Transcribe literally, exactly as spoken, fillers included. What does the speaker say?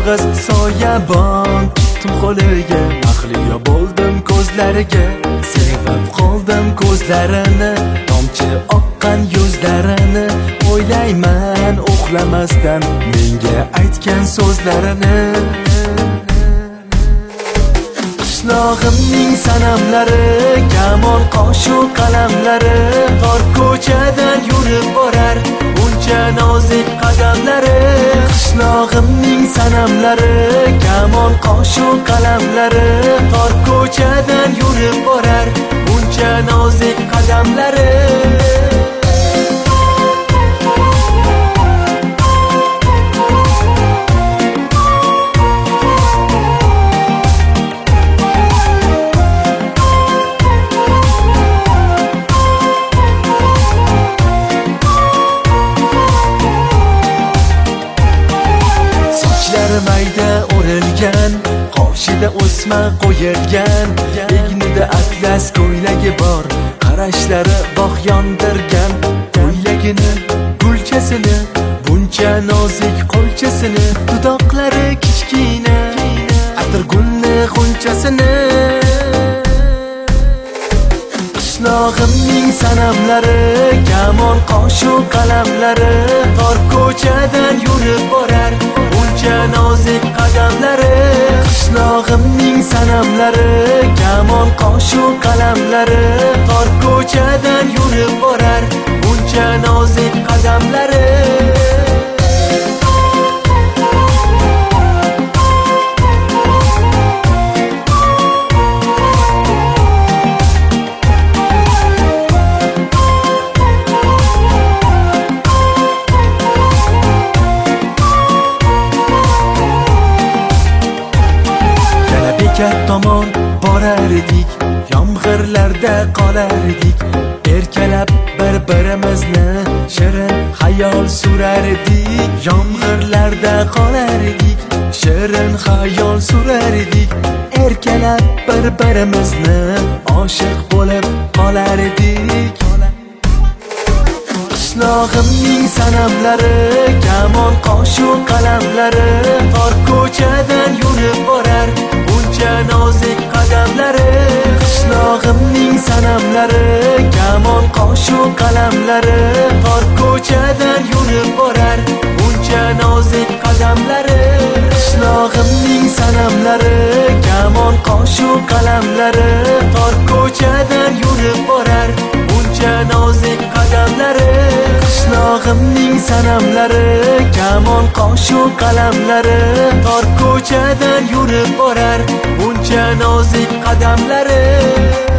yolg'iz soyabon tutdim qo'liga, mahliyo bo'ldim ko'zlariga, sevib qoldim ko'zlarini, tomchi oqqan yuzlarini, o'ylayman uxlamasdan menga aytgan so'zlarini. Qishlog'imning sanamlari, kamon qoshu qalamlari, tor ko'chadan yurib borar uncha nozik qadamlari. Qishlog'imning sanamlari, kamon qoshu qalamlari, tor ko'chadan yurib borar uncha nozik qadamlari. Mayda o'rilgan, qoshida o'sma qo'yilgan, egnida atlas ko'ylagi bor, qarashlari bog' yondirgan. Ko'ylagini, gulchasini, buncha nozik qo'lchasini, dudoqlari kichkina, atirgulni g'unchasini. Qishlog'imning sanamlari, kamon qoshu qalamlari, tor ko'chadan yurib borar uncha nozik qadamlari. Qishlog'imning sanamlari, kamon qoshu qalamlari, tor ko'chadan yurib borar uncha nozik qadamlari. Bekat tomon borar edik, yomg'irlarda qolar edik, erkalab bir-birimizni shirin xayol surar edik. Yomg'irlarda qolar edik, shirin xayol surar edik, erkalab bir-birimizni oshiq bo'lib qolar edik. Qishlog'imning sanamlari, kamon qoshu qalamlari, tor ko'chadan yurib borar uncha nozik qadamlari. Qishlog'imning sanamlari, kamon qoshu qalamlari, tor ko'chadan yurib borar uncha nozik qadamlari. Qishlog'imning sanamlari, kamon qoshu qalamlari, tor ko'chadan yurib borar uncha nozik qadamlari. Qishlog'imning sanamlari, kamon qoshu qalamlari, tor ko'chadan yurib borar uncha nozik qadamlari.